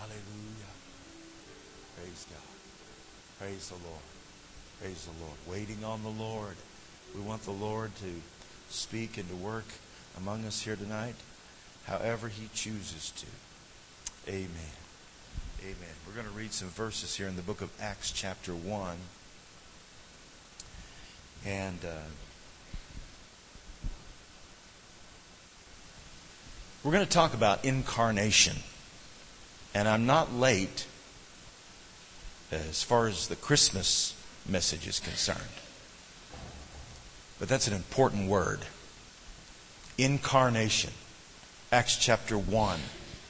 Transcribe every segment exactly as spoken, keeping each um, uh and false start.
Hallelujah. Praise God. Praise the Lord. Praise the Lord. Waiting on the Lord. We want the Lord to speak and to work among us here tonight, however He chooses to. Amen. Amen. We're going to read some verses here in the book of Acts chapter one. And uh, we're going to talk about incarnation. And I'm not late as far as the Christmas message is concerned. But that's an important word. Incarnation. Acts chapter one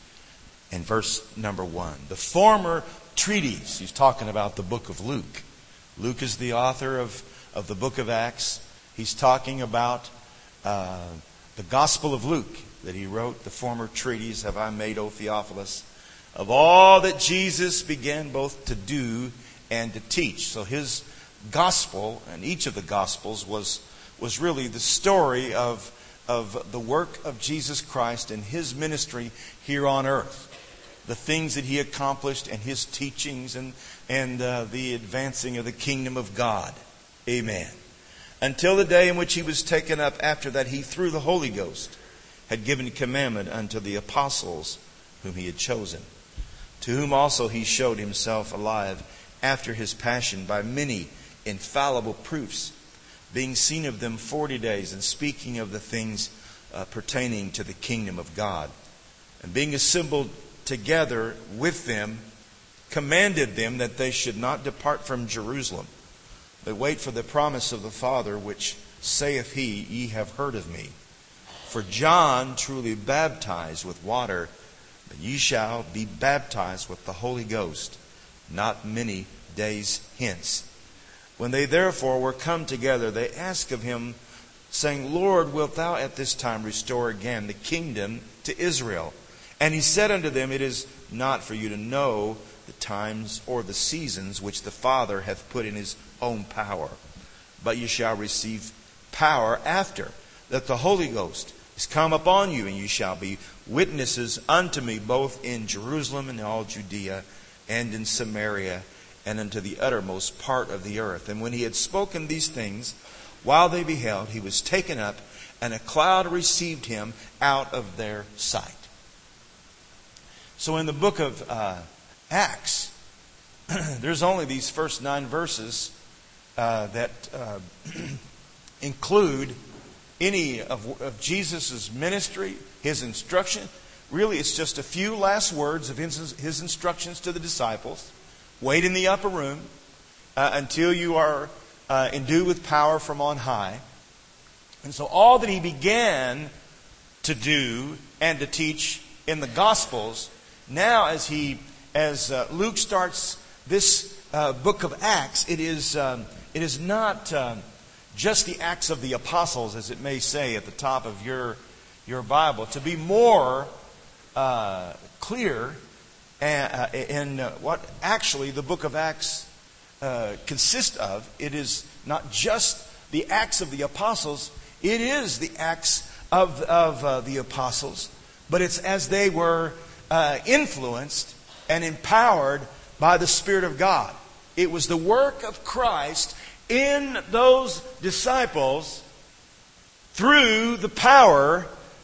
and verse number one. The former treatise. He's talking about the book of Luke. Luke is the author of, of the book of Acts. He's talking about uh, the Gospel of Luke that he wrote. The former treatise have I made, O Theophilus, of all that Jesus began both to do and to teach. So his gospel, and each of the gospels, was was really the story of of the work of Jesus Christ and His ministry here on earth. The things that He accomplished and His teachings and, and uh, the advancing of the kingdom of God. Amen. Until the day in which He was taken up, after that He, through the Holy Ghost, had given commandment unto the apostles whom He had chosen, to whom also He showed Himself alive after His passion by many infallible proofs, being seen of them forty days, and speaking of the things uh, pertaining to the kingdom of God. And being assembled together with them, commanded them that they should not depart from Jerusalem, but wait for the promise of the Father, which saith He, Ye have heard of me. For John truly baptized with water, but ye shall be baptized with the Holy Ghost not many days hence. When they therefore were come together, they asked of Him, saying, Lord, wilt Thou at this time restore again the kingdom to Israel? And He said unto them, It is not for you to know the times or the seasons which the Father hath put in His own power, but ye shall receive power after that the Holy Ghost is come upon you, and you shall be witnesses unto me both in Jerusalem and all Judea and in Samaria and unto the uttermost part of the earth. And when He had spoken these things, while they beheld, He was taken up, and a cloud received Him out of their sight. So in the book of uh, Acts, there's only these first nine verses uh, that uh, include any of, of Jesus' ministry, His instruction. Really, it's just a few last words of His, his instructions to the disciples. Wait in the upper room uh, until you are uh, endued with power from on high. And so all that He began to do and to teach in the Gospels, now as he, as uh, Luke starts this uh, book of Acts, it is um, it is not um, just the Acts of the Apostles, as it may say at the top of your your Bible. To be more uh, clear uh, in uh, what actually the book of Acts uh, consists of, it is not just the Acts of the Apostles. It is the Acts of of uh, the Apostles, but it's as they were uh, influenced and empowered by the Spirit of God. It was the work of Christ in those disciples through the power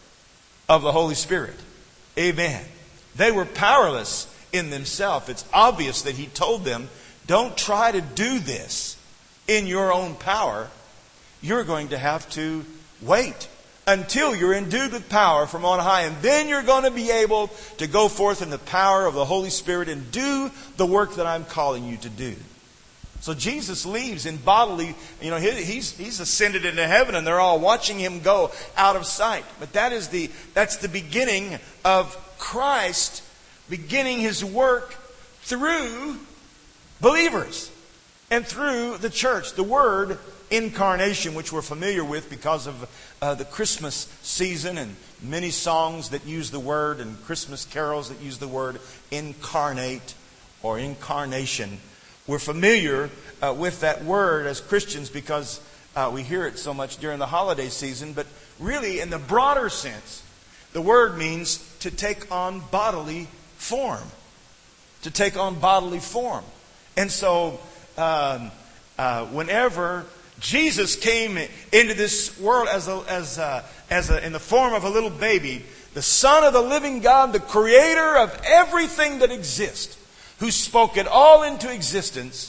of the Holy Spirit. Amen. They were powerless in themselves. It's obvious that He told them, don't try to do this in your own power. You're going to have to wait until you're endued with power from on high. And then you're going to be able to go forth in the power of the Holy Spirit and do the work that I'm calling you to do. So Jesus leaves in bodily, you know, he's he's ascended into heaven, and they're all watching Him go out of sight. But that is the that's the beginning of Christ beginning His work through believers and through the church. The word incarnation, which we're familiar with because of uh, the Christmas season and many songs that use the word and Christmas carols that use the word incarnate or incarnation. We're familiar uh, with that word as Christians because uh, we hear it so much during the holiday season. But really, in the broader sense, the word means to take on bodily form. to take on bodily form. And so, um, uh, whenever Jesus came into this world as a, as a, as a, in the form of a little baby, the Son of the living God, the creator of everything that exists, who spoke it all into existence,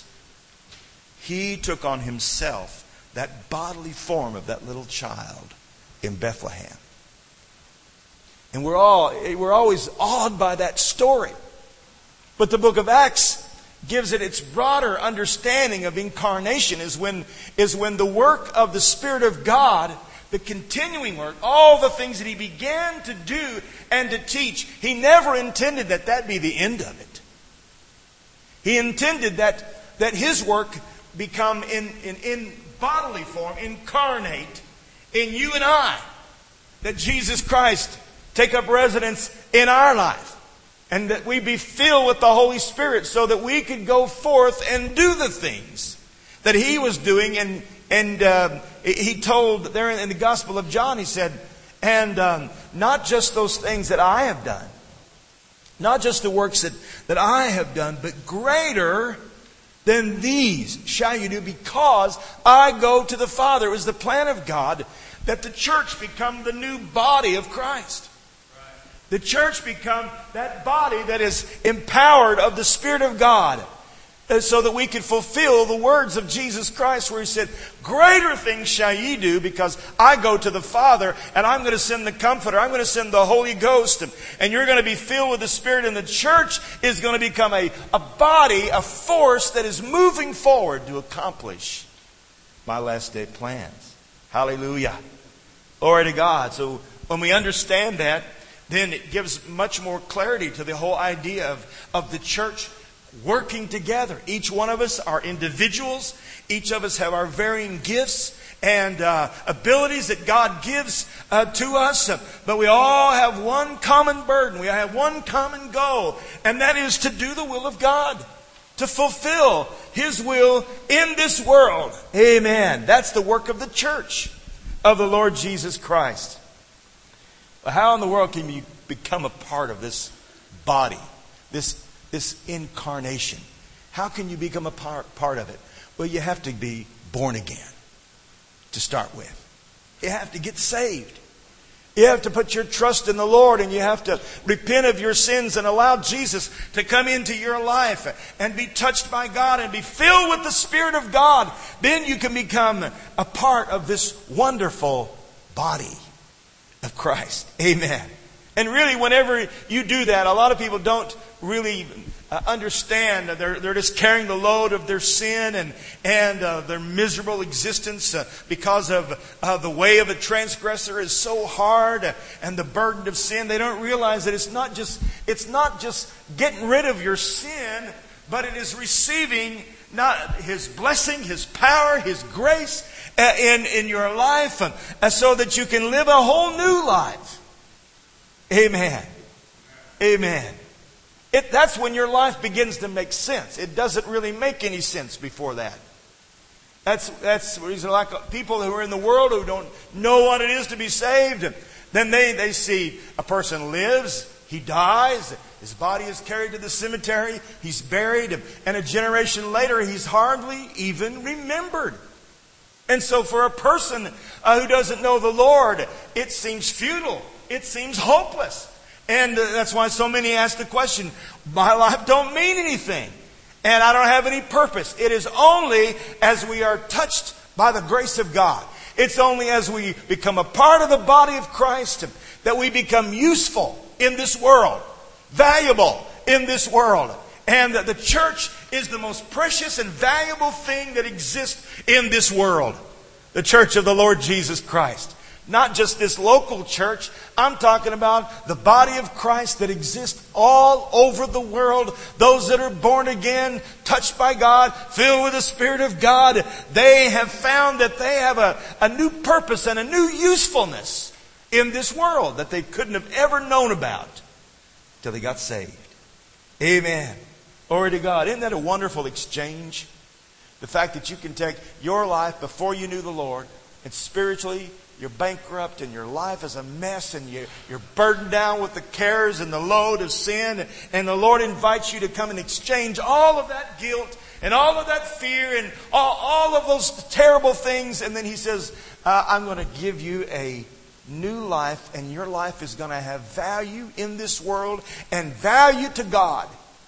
He took on Himself that bodily form of that little child in Bethlehem. And we're all, we're always awed by that story. But the book of Acts gives it its broader understanding of incarnation is when, is when the work of the Spirit of God, the continuing work, all the things that He began to do and to teach, He never intended that that be the end of it. He intended that, that His work become in, in, in bodily form, incarnate in you and I. That Jesus Christ take up residence in our life. And that we be filled with the Holy Spirit so that we could go forth and do the things that He was doing. And, and uh, He told there in the Gospel of John, He said, and um, not just those things that I have done, not just the works that, that I have done, but greater than these shall you do, because I go to the Father. It was the plan of God that the church become the new body of Christ. The church become that body that is empowered of the Spirit of God, so that we could fulfill the words of Jesus Christ where He said, greater things shall ye do, because I go to the Father, and I'm going to send the Comforter. I'm going to send the Holy Ghost, and, and you're going to be filled with the Spirit, and the church is going to become a, a body, a force that is moving forward to accomplish my last day plans. Hallelujah. Glory to God. So when we understand that, then it gives much more clarity to the whole idea of, of the church working together. Each one of us are individuals. Each of us have our varying gifts and uh, abilities that God gives uh, to us. But we all have one common burden. We have one common goal. And that is to do the will of God. To fulfill His will in this world. Amen. That's the work of the church of the Lord Jesus Christ. How in the world can you become a part of this body, this, this incarnation? How can you become a part, part of it? Well, you have to be born again to start with. You have to get saved. You have to put your trust in the Lord, and you have to repent of your sins and allow Jesus to come into your life and be touched by God and be filled with the Spirit of God. Then you can become a part of this wonderful body of Christ. Amen. And really, whenever you do that, a lot of people don't really uh, understand. They're, they're just carrying the load of their sin and, and uh, their miserable existence uh, because of uh, the way of a transgressor is so hard, uh, and the burden of sin. They don't realize that it's not just, it's not just getting rid of your sin, but it is receiving not His blessing, His power, His grace in, in your life, uh, so that you can live a whole new life. Amen. Amen. It, that's when your life begins to make sense. It doesn't really make any sense before that. That's that's the reason, like people who are in the world who don't know what it is to be saved, then they, they see a person lives, he dies, his body is carried to the cemetery, he's buried, and a generation later he's hardly even remembered. And so for a person uh, who doesn't know the Lord, it seems futile. It seems hopeless. And uh, that's why so many ask the question, my life don't mean anything. And I don't have any purpose. It is only as we are touched by the grace of God. It's only as we become a part of the body of Christ that we become useful in this world, valuable in this world. And that the church is the most precious and valuable thing that exists in this world. The church of the Lord Jesus Christ. Not just this local church. I'm talking about the body of Christ that exists all over the world. Those that are born again, touched by God, filled with the Spirit of God. They have found that they have a, a new purpose and a new usefulness in this world that they couldn't have ever known about till they got saved. Amen. Glory to God. Isn't that a wonderful exchange? The fact that you can take your life before you knew the Lord and spiritually you're bankrupt and your life is a mess and you, you're burdened down with the cares and the load of sin. And the Lord invites you to come and exchange all of that guilt and all of that fear and all, all of those terrible things. And then He says, uh, I'm going to give you a new life, and your life is going to have value in this world and value to God.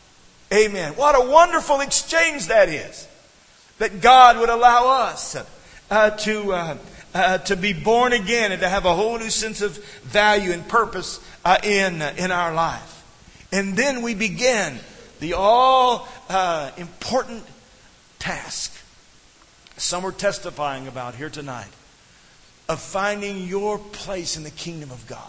Amen. What a wonderful exchange that is. That God would allow us uh, to uh, uh, to be born again and to have a whole new sense of value and purpose uh, in uh, in our life. And then we begin the all uh, important task. Some we're testifying about here tonight, of finding your place in the kingdom of God.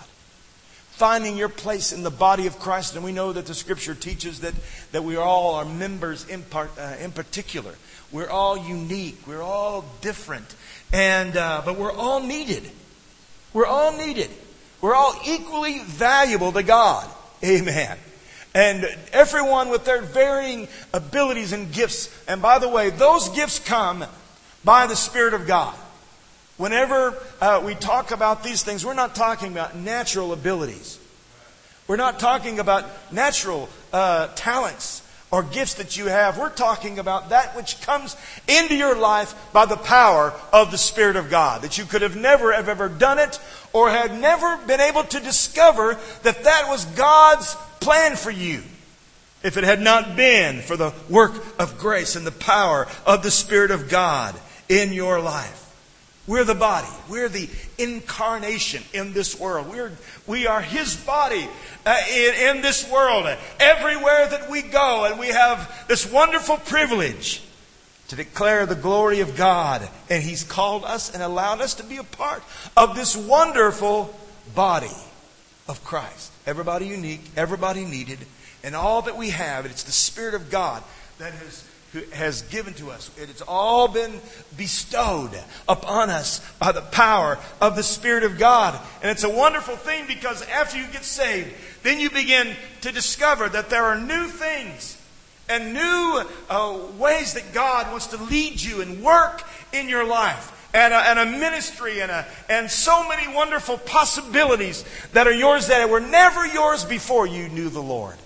Finding your place in the body of Christ. And we know that the Scripture teaches that, that we all are members in, part, uh, in particular. We're all unique. We're all different. And uh, but we're all needed. We're all needed. We're all equally valuable to God. Amen. And everyone with their varying abilities and gifts. And by the way, those gifts come by the Spirit of God. Whenever uh, we talk about these things, we're not talking about natural abilities. We're not talking about natural uh, talents or gifts that you have. We're talking about that which comes into your life by the power of the Spirit of God. That you could have never have ever done it, or had never been able to discover that that was God's plan for you, if it had not been for the work of grace and the power of the Spirit of God in your life. We're the body. We're the incarnation in this world. We're, we are His body uh, in, in this world. Everywhere that we go, and we have this wonderful privilege to declare the glory of God. And He's called us and allowed us to be a part of this wonderful body of Christ. Everybody unique, everybody needed, and all that we have, it's the Spirit of God that has Who has given to us. It's all been bestowed upon us by the power of the Spirit of God. And it's a wonderful thing, because after you get saved, then you begin to discover that there are new things and new uh, ways that God wants to lead you and work in your life. And a, and a ministry and, a, and so many wonderful possibilities that are yours that were never yours before you knew the Lord.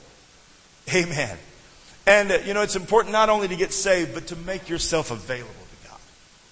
Amen. And, uh, you know, it's important not only to get saved, but to make yourself available to God.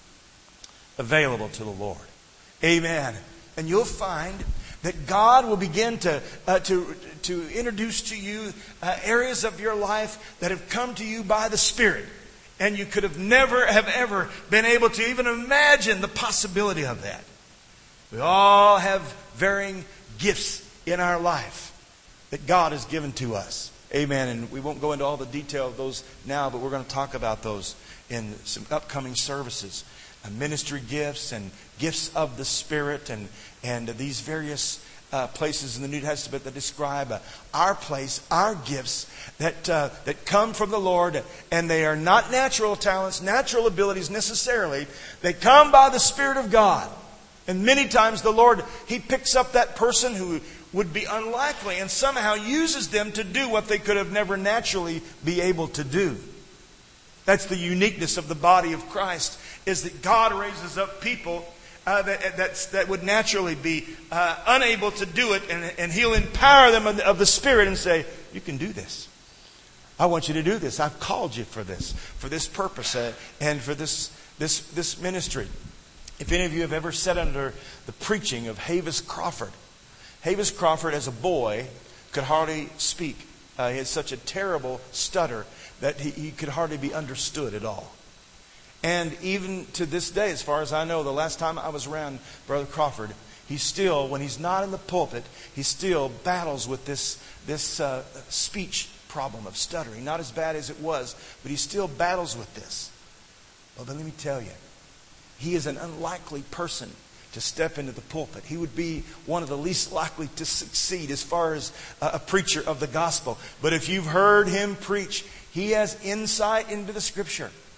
Available to the Lord. Amen. And you'll find that God will begin to uh, to to introduce to you uh, areas of your life that have come to you by the Spirit. And you could have never have ever been able to even imagine the possibility of that. We all have varying gifts in our life that God has given to us. Amen. And we won't go into all the detail of those now, but we're going to talk about those in some upcoming services. Uh, ministry gifts and gifts of the Spirit, and, and these various uh, places in the New Testament that describe uh, our place, our gifts that, uh, that come from the Lord. And they are not natural talents, natural abilities necessarily. They come by the Spirit of God. And many times the Lord, He picks up that person who would be unlikely and somehow uses them to do what they could have never naturally be able to do. That's the uniqueness of the body of Christ, is that God raises up people uh, that, that's, that would naturally be uh, unable to do it, and, and He'll empower them of the, of the Spirit and say, you can do this. I want you to do this. I've called you for this, for this purpose uh, and for this, this, this ministry. If any of you have ever sat under the preaching of Havis Crawford, Havis Crawford, as a boy, could hardly speak. Uh, he had such a terrible stutter that he, he could hardly be understood at all. And even to this day, as far as I know, the last time I was around Brother Crawford, he still, when he's not in the pulpit, he still battles with this, this uh, speech problem of stuttering. Not as bad as it was, but he still battles with this. Well, then let me tell you, he is an unlikely person to step into the pulpit. He would be one of the least likely to succeed as far as a preacher of the gospel. But if you've heard him preach, he has insight into the Scripture.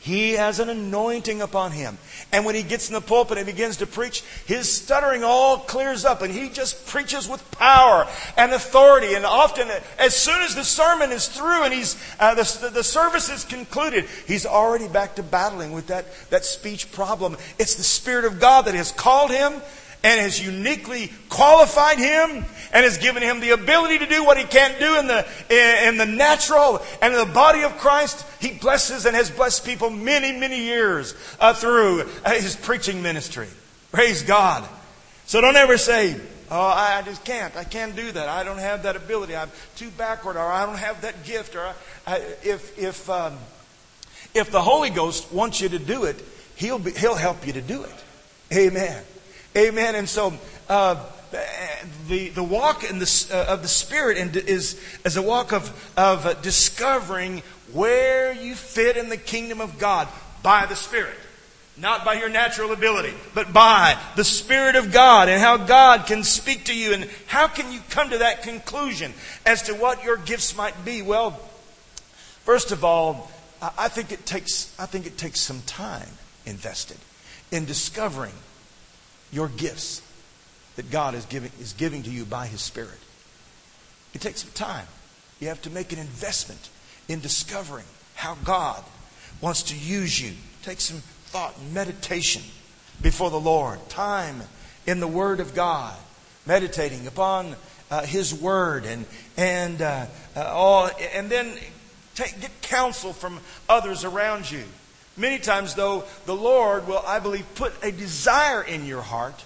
He has an anointing upon him. And when he gets in the pulpit and begins to preach, his stuttering all clears up and he just preaches with power and authority. And often, as soon as the sermon is through and he's uh, the, the service is concluded, he's already back to battling with that, that speech problem. It's the Spirit of God that has called him and has uniquely qualified him and has given him the ability to do what he can't do in the in the natural and in the body of Christ. He blesses and has blessed people many, many years uh, through uh, his preaching ministry. Praise God. So don't ever say, oh, I just can't. I can't do that. I don't have that ability. I'm too backward, or I don't have that gift. Or I, if if um, if the Holy Ghost wants you to do it, He'll be, He'll help you to do it. Amen. Amen. And so uh, the the walk in the uh, of the Spirit and is is a walk of of uh, discovering where you fit in the kingdom of God by the Spirit, not by your natural ability, but by the Spirit of God, and how God can speak to you, and how can you come to that conclusion as to what your gifts might be. Well, first of all, I think it takes I think it takes some time invested in discovering your gifts that God is giving is giving to you by His Spirit. It takes some time. You have to make an investment in discovering how God wants to use you. Take some thought and meditation before the Lord. Time in the Word of God. Meditating upon uh, His Word, and and uh, uh, all, and then take, get counsel from others around you. Many times, though, the Lord will, I believe, put a desire in your heart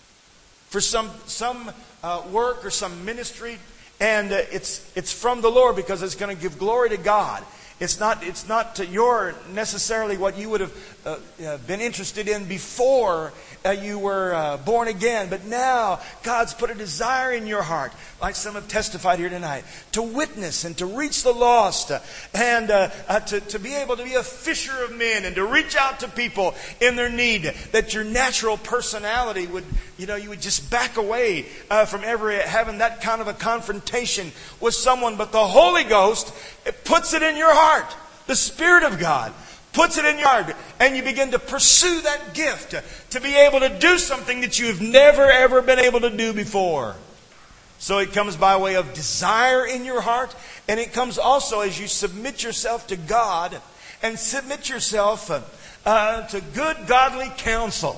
for some some uh, work or some ministry, and uh, it's it's from the Lord because it's going to give glory to God. It's not it's not to your necessarily what you would have uh, uh, been interested in before uh, you were uh, born again. But now God's put a desire in your heart, like some have testified here tonight, to witness and to reach the lost, uh, and uh, uh, to, to be able to be a fisher of men and to reach out to people in their need. That your natural personality would, you know, you would just back away uh, from ever having that kind of a confrontation with someone. But the Holy Ghost, it puts it in your heart. The Spirit of God puts it in your heart, and you begin to pursue that gift to be able to do something that you've never ever been able to do before. So it comes by way of desire in your heart, and it comes also as you submit yourself to God and submit yourself uh, to good godly counsel.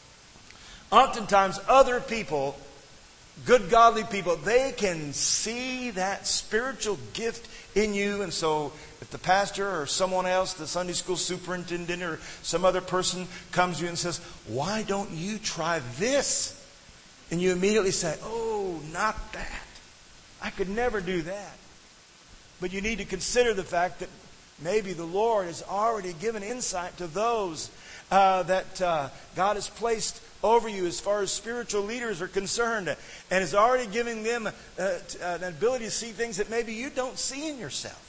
Oftentimes other people, good godly people, they can see that spiritual gift in you. And so if the pastor or someone else, the Sunday school superintendent or some other person comes to you and says, why don't you try this? And you immediately say, oh, not that. I could never do that. But you need to consider the fact that maybe the Lord has already given insight to those uh, that uh, God has placed over you as far as spiritual leaders are concerned, and is already giving them uh, an ability to see things that maybe you don't see in yourself.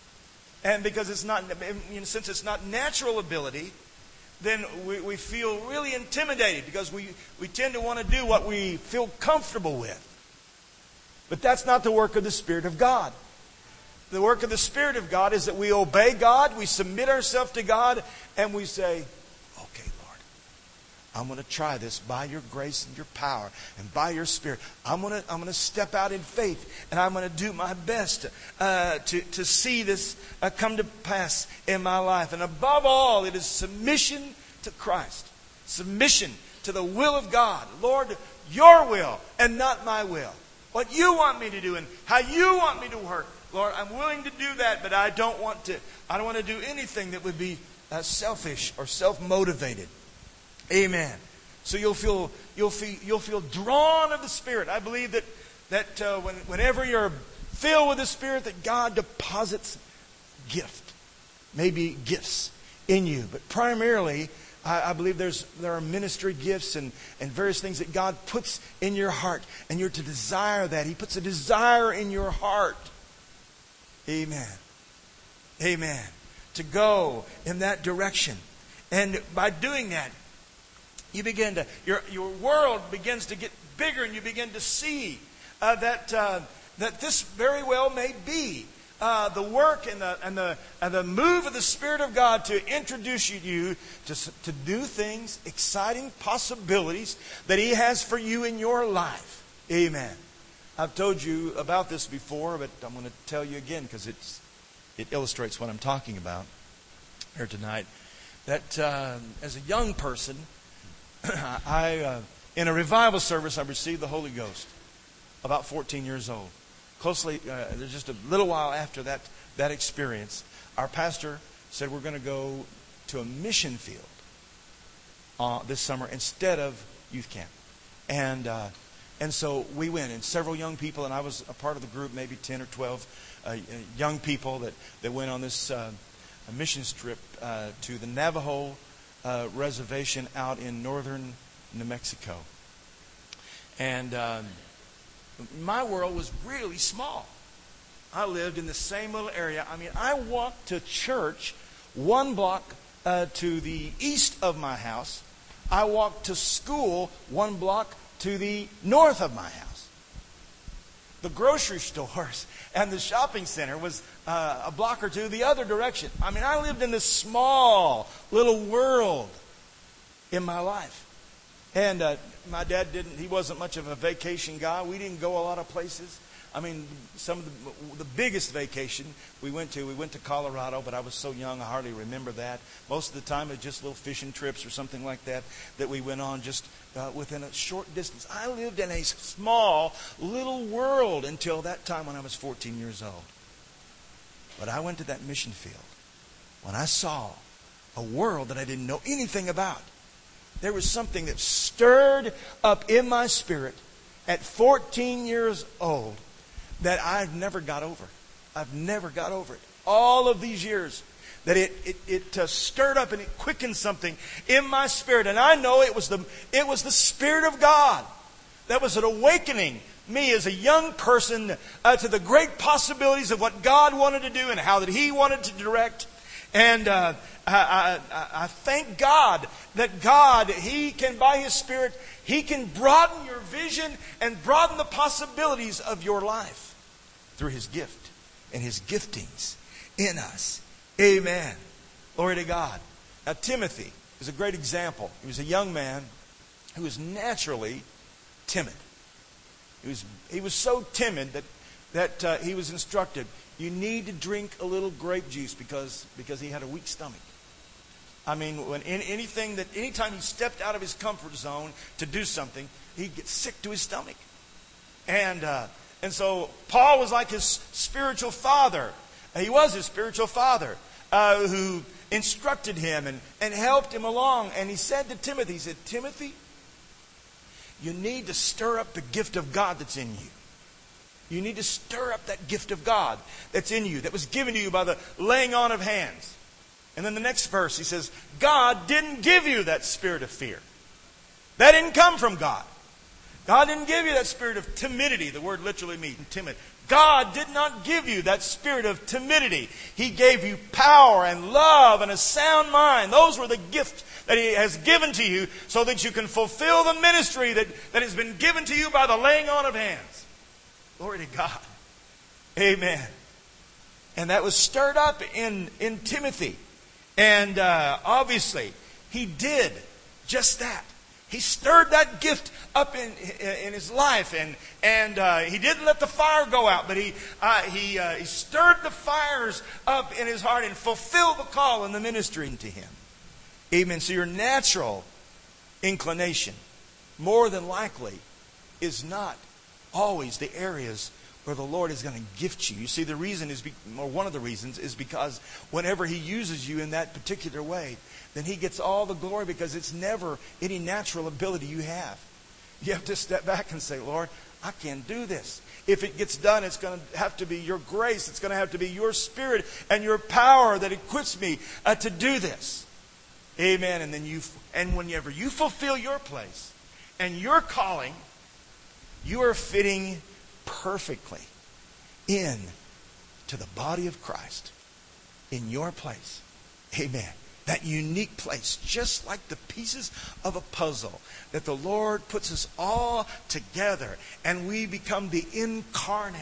And because it's not, since it's not natural ability, then we, we feel really intimidated because we, we tend to want to do what we feel comfortable with. But that's not the work of the Spirit of God. The work of the Spirit of God is that we obey God, we submit ourselves to God, and we say, okay, Lord, I'm going to try this by your grace and your power and by your Spirit. I'm going to I'm going to step out in faith, and I'm going to do my best uh, to, to see this uh, come to pass in my life. And above all, it is submission to Christ. Submission to the will of God. Lord, your will and not my will. What you want me to do and how you want me to work. Lord, I'm willing to do that, but I don't want to. I don't want to do anything that would be uh, selfish or self-motivated. Amen. So you'll feel you'll feel you'll feel drawn of the Spirit. I believe that that uh, when, whenever you're filled with the Spirit, that God deposits gift, maybe gifts in you, but primarily, I, I believe there's there are ministry gifts and and various things that God puts in your heart, and you're to desire that. He puts a desire in your heart. Amen. Amen. To go in that direction. And by doing that, you begin to, your your world begins to get bigger, and you begin to see uh, that uh, that this very well may be uh, the work and the and the and the move of the Spirit of God to introduce you to to new things, exciting possibilities that He has for you in your life. Amen. I've told you about this before, but I'm going to tell you again because it's it illustrates what I'm talking about here tonight. That uh, as a young person, I uh, in a revival service I received the Holy Ghost about fourteen years old. Closely, uh, there's just a little while after that that experience, our pastor said we're going to go to a mission field uh, this summer instead of youth camp, and uh, and so we went, and several young people, and I was a part of the group, maybe ten or twelve uh, young people that that went on this uh, mission trip uh, to the Navajo uh, reservation out in northern New Mexico, and. Um, My world was really small. I lived in the same little area. I mean, I walked to church one block uh, to the east of my house. I walked to school one block to the north of my house. The grocery stores and the shopping center was uh, a block or two the other direction. I mean, I lived in this small little world in my life. And uh, my dad didn't, he wasn't much of a vacation guy. We didn't go a lot of places. I mean, some of the, the biggest vacation we went to, we went to Colorado, but I was so young I hardly remember that. Most of the time it was just little fishing trips or something like that that we went on just uh, within a short distance. I lived in a small little world until that time when I was fourteen years old. But I went to that mission field when I saw a world that I didn't know anything about. There was something that stirred up in my spirit at fourteen years old that I've never got over. I've never got over it. All of these years that it it, it uh, stirred up and it quickened something in my spirit. And I know it was the it was the Spirit of God that was an awakening me as a young person uh, to the great possibilities of what God wanted to do and how that He wanted to direct. And uh, I, I, I thank God that God, He can, by His Spirit, He can broaden your vision and broaden the possibilities of your life through His gift and His giftings in us. Amen. Glory to God. Now, Timothy is a great example. He was a young man who was naturally timid. He was, he was so timid that, that uh, he was instructed, you need to drink a little grape juice because, because he had a weak stomach. I mean, when in, anything that anytime he stepped out of his comfort zone to do something, he'd get sick to his stomach. And uh, and so Paul was like his spiritual father. He was his spiritual father uh, who instructed him and, and helped him along. And he said to Timothy, he said, Timothy, you need to stir up the gift of God that's in you. You need to stir up that gift of God that's in you, that was given to you by the laying on of hands. And then the next verse, he says, God didn't give you that spirit of fear. That didn't come from God. God didn't give you that spirit of timidity. The word literally means timid. God did not give you that spirit of timidity. He gave you power and love and a sound mind. Those were the gifts that He has given to you so that you can fulfill the ministry that, that has been given to you by the laying on of hands. Glory to God. Amen. And that was stirred up in, in Timothy. And uh, obviously, he did just that. He stirred that gift up in in his life, and and uh, he didn't let the fire go out, but he uh, he uh, he stirred the fires up in his heart and fulfilled the call and the ministry to him. Amen. So your natural inclination, more than likely, is not always the areas where the Lord is going to gift you. You see, the reason is, be, or one of the reasons is because whenever He uses you in that particular way, then He gets all the glory because it's never any natural ability you have. You have to step back and say, Lord, I can't do this. If it gets done, it's going to have to be Your grace. It's going to have to be Your Spirit and Your power that equips me uh, to do this. Amen. And then you, and whenever you fulfill your place and your calling, you are fitting perfectly in to the body of Christ in your place. Amen. That unique place, just like the pieces of a puzzle, that the Lord puts us all together and we become the incarnate,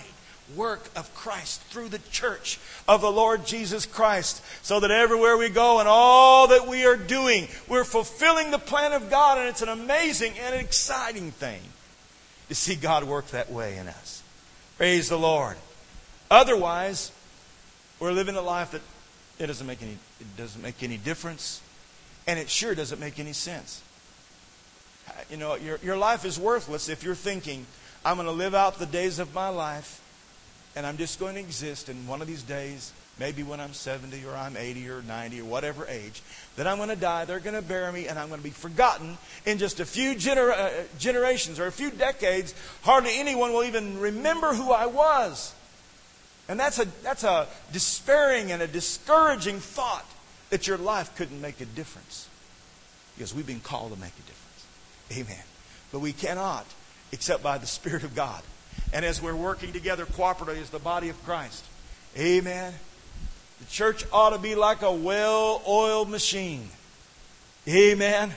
work of Christ through the church of the Lord Jesus Christ, so that everywhere we go and all that we are doing, we're fulfilling the plan of God. And it's an amazing and an exciting thing to see God work that way in us. Praise the Lord. Otherwise, we're living a life that it doesn't make any, it doesn't make any difference, and it sure doesn't make any sense. You know, your, your life is worthless if you're thinking, I'm going to live out the days of my life and I'm just going to exist, and one of these days, maybe when I'm seventy or I'm eighty or ninety or whatever age, that I'm going to die, they're going to bury me, and I'm going to be forgotten in just a few gener- uh, generations or a few decades. Hardly anyone will even remember who I was. And that's a, that's a despairing and a discouraging thought, that your life couldn't make a difference. Because we've been called to make a difference. Amen. But we cannot except by the Spirit of God. And as we're working together cooperatively as the body of Christ. Amen. The church ought to be like a well-oiled machine. Amen.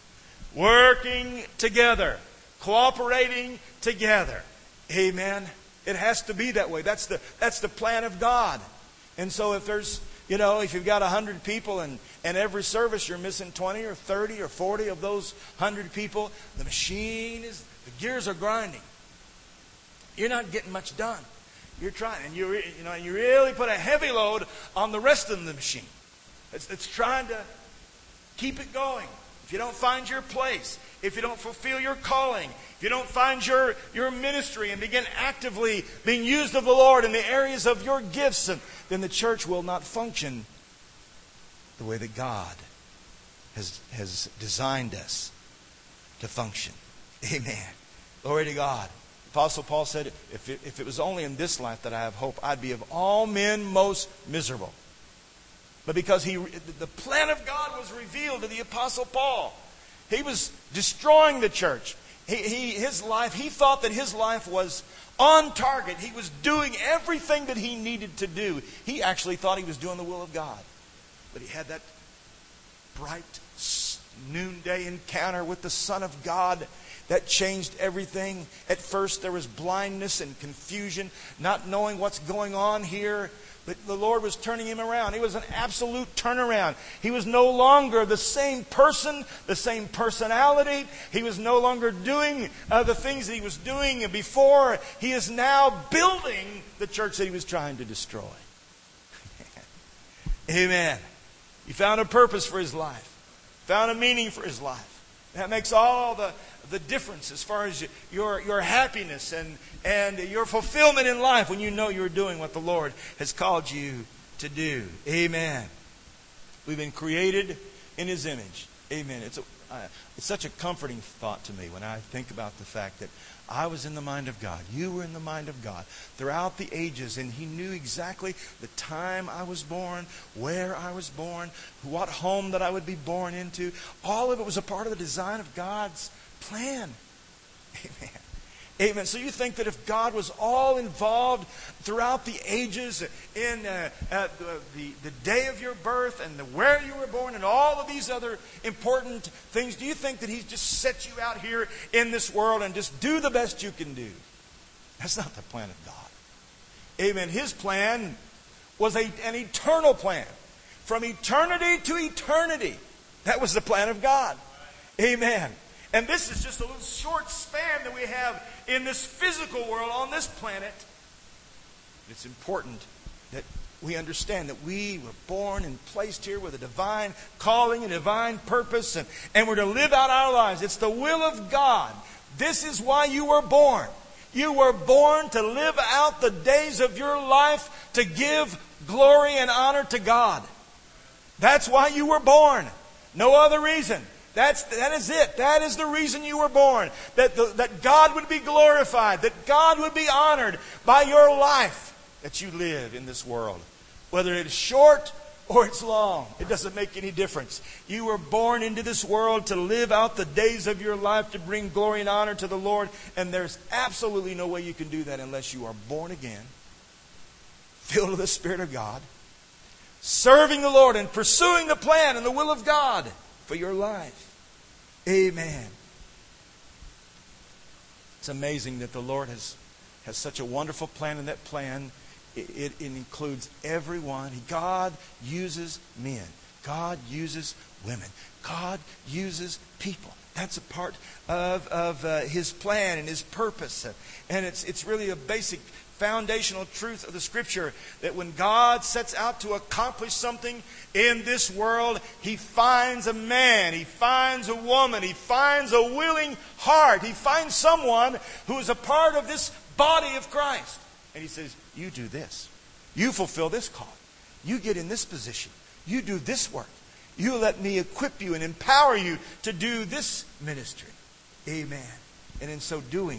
Working together. Cooperating together. Amen. It has to be that way. That's the, that's the plan of God. And so if there's, you know, if you've got a hundred people and, and every service you're missing twenty or thirty or forty of those hundred people, the machine is, the gears are grinding. You're not getting much done. You're trying, and you you know, you really put a heavy load on the rest of the machine. It's, it's trying to keep it going. If you don't find your place, if you don't fulfill your calling, if you don't find your, your ministry and begin actively being used of the Lord in the areas of your gifts, and then the church will not function the way that God has, has designed us to function. Amen. Glory to God. Apostle Paul said, if it, if it was only in this life that I have hope, I'd be of all men most miserable. But because he, the plan of God was revealed to the Apostle Paul. He was destroying the church. He, he, his life, he thought that his life was on target. He was doing everything that he needed to do. He actually thought he was doing the will of God. But he had that bright noonday encounter with the Son of God that changed everything. At first there was blindness and confusion, not knowing what's going on here. But the Lord was turning him around. It was an absolute turnaround. He was no longer the same person, the same personality. He was no longer doing uh, the things that he was doing before. He is now building the church that he was trying to destroy. Amen. He found a purpose for his life. Found a meaning for his life. That makes all the, the difference as far as your, your happiness and, and your fulfillment in life when you know you're doing what the Lord has called you to do. Amen. We've been created in His image. Amen. It's, a, uh, it's such a comforting thought to me when I think about the fact that I was in the mind of God. You were in the mind of God throughout the ages, and He knew exactly the time I was born, where I was born, what home that I would be born into. All of it was a part of the design of God's plan. Amen. Amen. So you think that if God was all involved throughout the ages, in uh, at the, the, the day of your birth and the where you were born and all of these other important things, do you think that He's just set you out here in this world and just do the best you can do? That's not the plan of God. Amen. His plan was a, an eternal plan. From eternity to eternity. That was the plan of God. Amen. And this is just a little short span that we have in this physical world on this planet. It's important that we understand that we were born and placed here with a divine calling, a divine purpose, and, and we're to live out our lives. It's the will of God. This is why you were born. You were born to live out the days of your life to give glory and honor to God. That's why you were born. No other reason. That's, that is it. That is the reason you were born. That, the, that God would be glorified. That God would be honored by your life that you live in this world. Whether it's short or it's long. It doesn't make any difference. You were born into this world to live out the days of your life to bring glory and honor to the Lord. And there's absolutely no way you can do that unless you are born again. Filled with the Spirit of God. Serving the Lord and pursuing the plan and the will of God for your life. Amen. It's amazing that the Lord has has such a wonderful plan, and that plan, it, it, it includes everyone. God uses men. God uses women. God uses people. That's a part of, of uh, His plan and His purpose. And it's, it's really a basic foundational truth of the Scripture that when God sets out to accomplish something in this world, He finds a man, He finds a woman, He finds a willing heart. He finds someone who is a part of this body of Christ. And He says, you do this. You fulfill this call. You get in this position. You do this work. You let me equip you and empower you to do this ministry. Amen. And in so doing,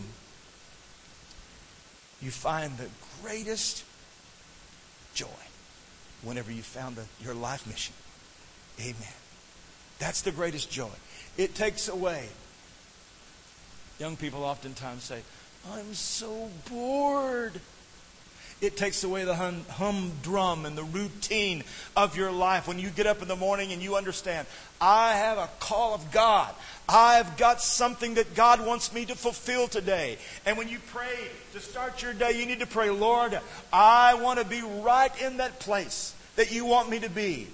you find the greatest joy whenever you found the, your life mission. Amen. That's the greatest joy. It takes away. Young people oftentimes say, I'm so bored. It takes away the hum, humdrum and the routine of your life. When you get up in the morning and you understand, I have a call of God. I've got something that God wants me to fulfill today. And when you pray to start your day, you need to pray, Lord, I want to be right in that place that you want me to be.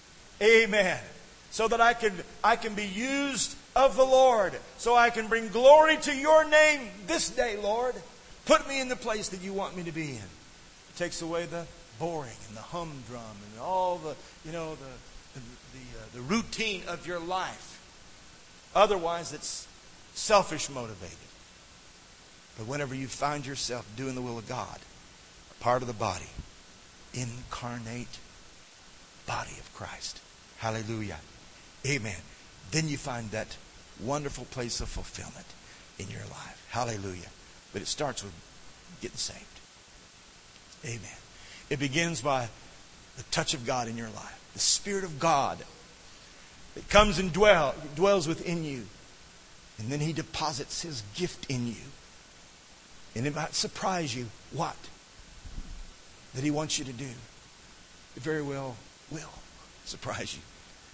Amen. So that I can, I can be used of the Lord. So I can bring glory to your name this day, Lord. Put me in the place that you want me to be in. Takes away the boring and the humdrum and all the, you know, the the, the, uh, the routine of your life. Otherwise, it's selfish motivated. But whenever you find yourself doing the will of God, a part of the body, incarnate body of Christ. Hallelujah. Amen. Then you find that wonderful place of fulfillment in your life. Hallelujah. But it starts with getting saved. Amen. It begins by the touch of God in your life. The Spirit of God that comes and dwell, dwells within you. And then He deposits His gift in you. And it might surprise you what? That He wants you to do. It very well will surprise you.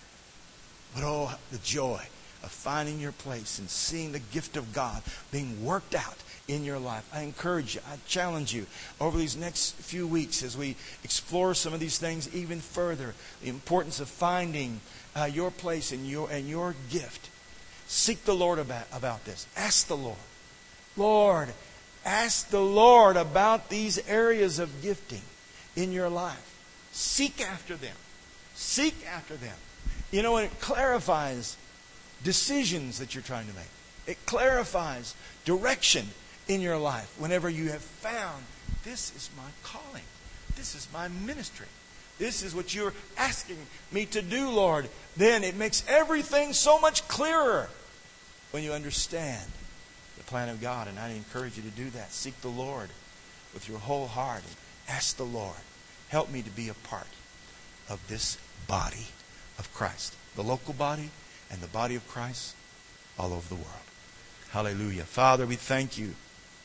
But oh, the joy of finding your place and seeing the gift of God being worked out in your life. I encourage you, I challenge you over these next few weeks as we explore some of these things even further. The importance of finding uh, your place and your and your gift. Seek the Lord about, about this. Ask the Lord. Lord, ask the Lord about these areas of gifting in your life. Seek after them. Seek after them. You know, and it clarifies decisions that you're trying to make. It clarifies direction in your life whenever you have found, this is my calling. This is my ministry. This is what you're asking me to do, Lord. Then it makes everything so much clearer when you understand the plan of God. And I encourage you to do that. Seek the Lord with your whole heart and ask the Lord, help me to be a part of this body of Christ. The local body and the body of Christ all over the world. Hallelujah. Father, we thank you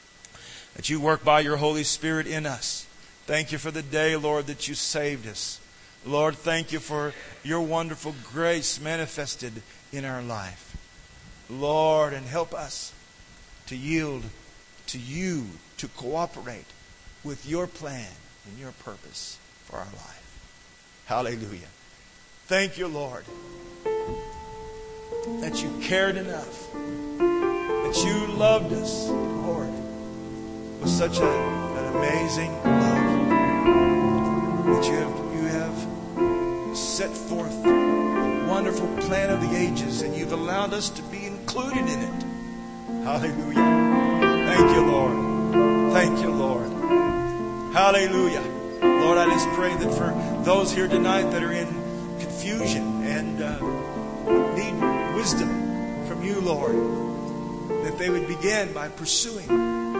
that you work by your Holy Spirit in us. Thank you for the day, Lord, that you saved us. Lord, thank you for your wonderful grace manifested in our life. Lord, and help us to yield to you, to cooperate with your plan and your purpose for our life. Hallelujah. Thank you, Lord, that you cared enough, that you loved us, Lord, with such a, an amazing love, that you have, you have set forth a wonderful plan of the ages, and you've allowed us to be included in it. Hallelujah. Thank you, Lord. Thank you, Lord. Hallelujah. Lord, I just pray that for those here tonight that are in confusion and uh, need wisdom from you, Lord, that they would begin by pursuing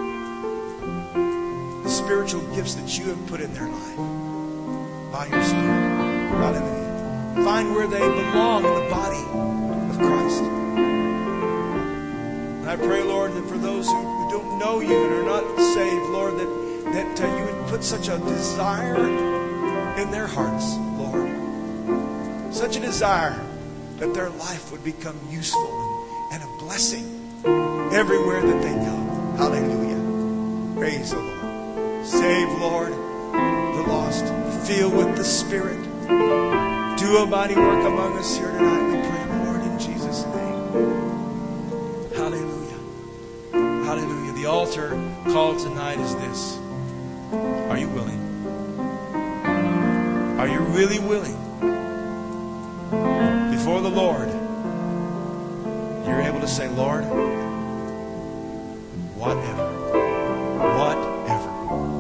the spiritual gifts that you have put in their life by your Spirit. Hallelujah. Find where they belong in the body of Christ. And I pray, Lord, that for those who, who don't know you and are not saved, Lord, that, that uh, you would put such a desire in their hearts, Lord. Such a desire that their life would become useful and, and a blessing everywhere that they go. Hallelujah. Praise the Lord. Save, Lord, the lost. Fill with the Spirit. Do a mighty work among us here tonight. We pray, Lord, in Jesus' name. Hallelujah. Hallelujah. The altar call tonight is this. Are you willing? Are you really willing? Before the Lord, you're able to say, Lord, whatever, whatever.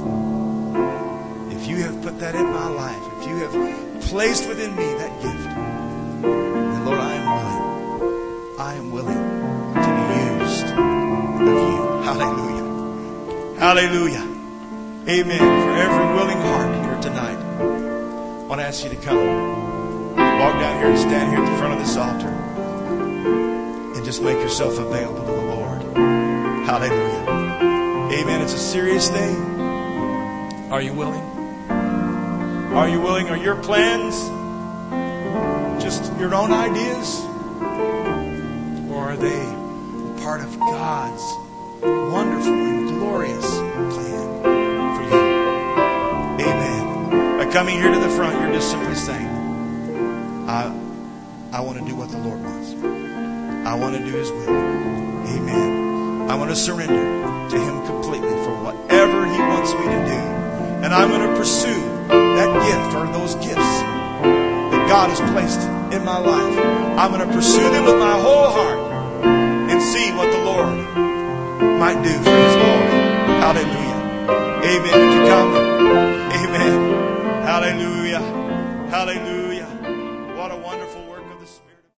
If you have put that in my life, if you have placed within me that gift, then Lord, I am willing. I am willing to be used of you. Hallelujah. Hallelujah. Amen. For every willing heart here tonight, I want to ask you to come. Walk down here and stand here at the front of this altar and just make yourself available to the Lord. Hallelujah. Amen. It's a serious thing. Are you willing? Are you willing? Are your plans just your own ideas? Or are they part of God's wonderful and glorious plan for you? Amen. By coming here to the front, you're just simply saying, I, I want to do what the Lord wants. I want to do His will. Amen. I want to surrender to Him completely for whatever He wants me to do. And I'm going to pursue that gift or those gifts that God has placed in my life. I'm going to pursue them with my whole heart and see what the Lord might do for His glory. Hallelujah. Amen. Would you come? Amen. Hallelujah. Hallelujah. What a wonderful work.